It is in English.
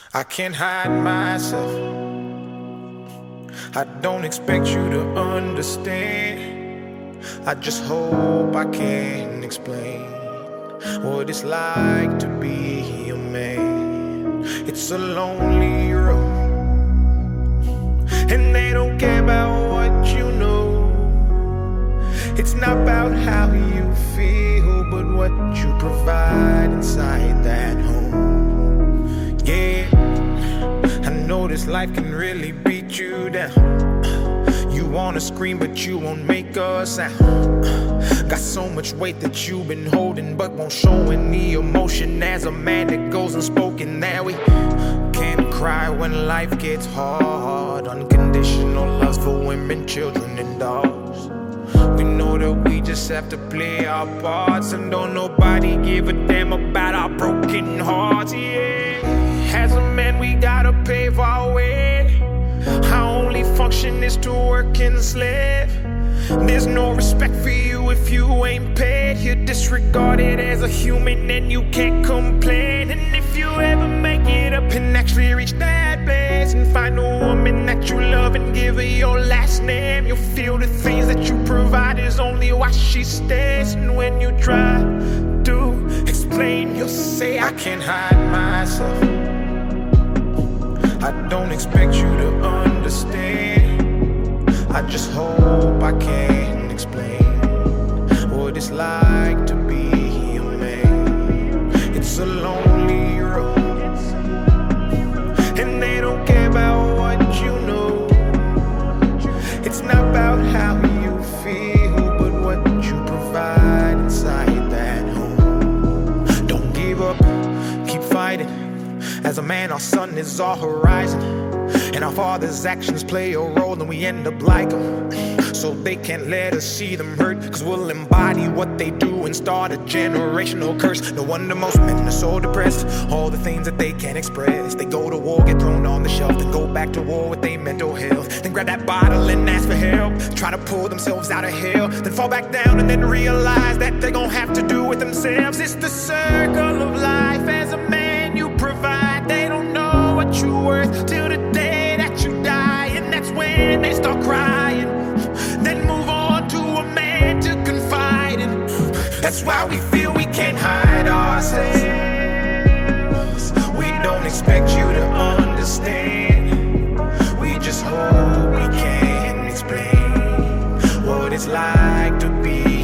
I can't hide myself. I don't expect you to understand. I just hope I can explain what it's like to be a man. It's a lonely road, and they don't care about what you know. It's not about how you feel, but what you provide inside that home. Yeah, I know this life can really beat you down. You wanna scream, but you won't make a sound. Got so much weight that you've been holding, but won't show any emotion. As a man that goes unspoken, that we can't cry when life gets hard. Unconditional loves for women, children, and dogs. We know that we just have to play our parts, and don't nobody give a damn about our broken hearts. Yeah, as a man we gotta pave our way. Our only function is to work and slave. There's no respect for you if you ain't paid. You're disregarded as a human and you can't complain. And if you ever make it up and actually reach that place and find a woman that you love and give her your last name, you'll feel the things that you provide is only why she stays. And when you try to explain, you'll say, I can't hide myself. I don't expect you to understand. I just hope I can explain what it's like to be a man. It's a lonely road, and they don't care about what you know. It's not about how you feel, but what you provide inside that home. Don't give up, keep fighting. As a man, our sun is our horizon, and our father's actions play a role, and we end up like them. So they can't let us see them hurt, cause we'll embody what they do and start a generational curse. No wonder most men are so depressed, all the things that they can't express. They go to war, get thrown on the shelf, then go back to war with their mental health. Then grab that bottle and ask for help, try to pull themselves out of hell, then fall back down and then realize that they're gonna have to do it themselves. It's the circle of life. As a man you provide, they don't know what you're worth till the day that you die, and that's when they start crying. Then move on to a man to confide in. That's why we feel we can't hide ourselves. We don't expect you to understand. We just hope we can explain what it's like to be